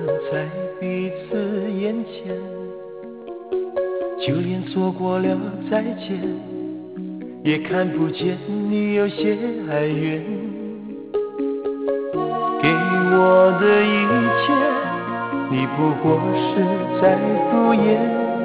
在彼此眼前，就连说过了再见，也看不见你有些哀怨。给我的一切，你不过是在敷衍。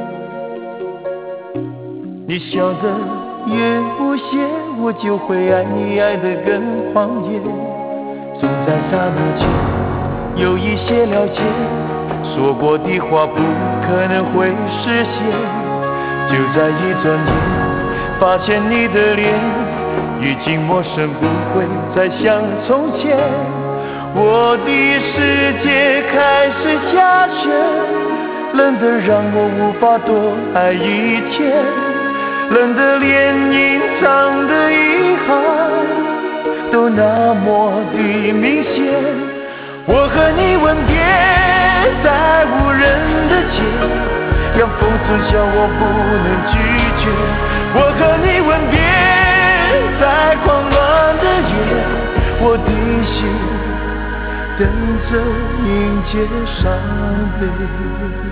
你笑得越无邪，我就会爱你爱得更狂野。总在刹那间有一些了解，说过的话不可能会实现。就在一转眼，发现你的脸已经陌生，不会再像从前。我的世界开始下雪，冷得让我无法多爱一天，冷得连隐藏的遗憾都那么的明显。我和你吻别在无人的街，让风吹笑我不能拒绝。我和你吻别在狂乱的夜，我的心等着迎接伤悲。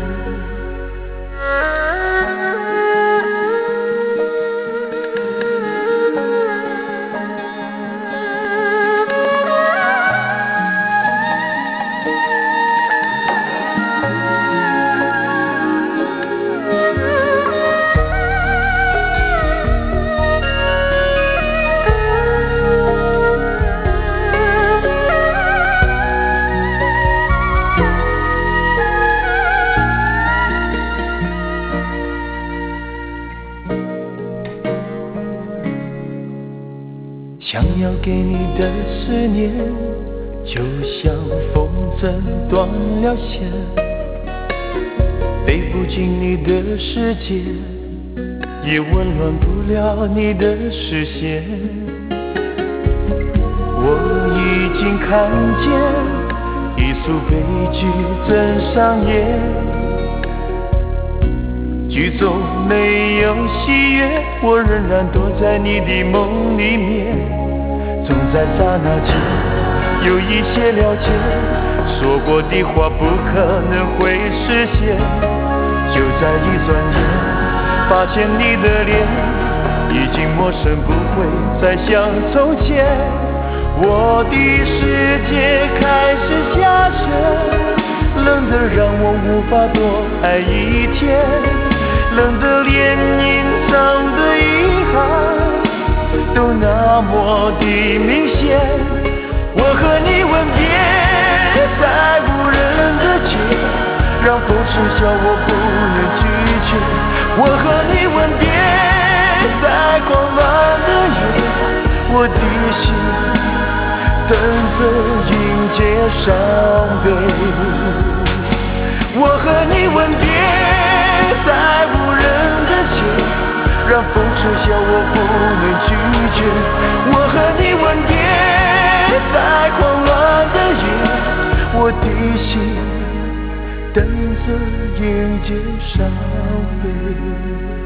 想要给你的思念，就像风筝断了线，飞不进你的世界，也温暖不了你的视线。我已经看见一出悲剧正上演，剧中没有喜悦，我仍然躲在你的梦里面。总在刹那间有一些了解，说过的话不可能会实现。就在一转眼，发现你的脸已经陌生，不会再像从前。我的世界开始下雪，冷得让我无法多爱一天，冷得连隐藏的遗憾都那么的明显。我和你吻别在无人的街，让风吹笑我不能拒绝。我和你吻别在狂乱的夜，我的心等着迎接伤悲。我和你吻别在无人的街，让风吹笑我不能拒绝。我和你吻别在狂乱的夜，我的心等着迎接伤悲。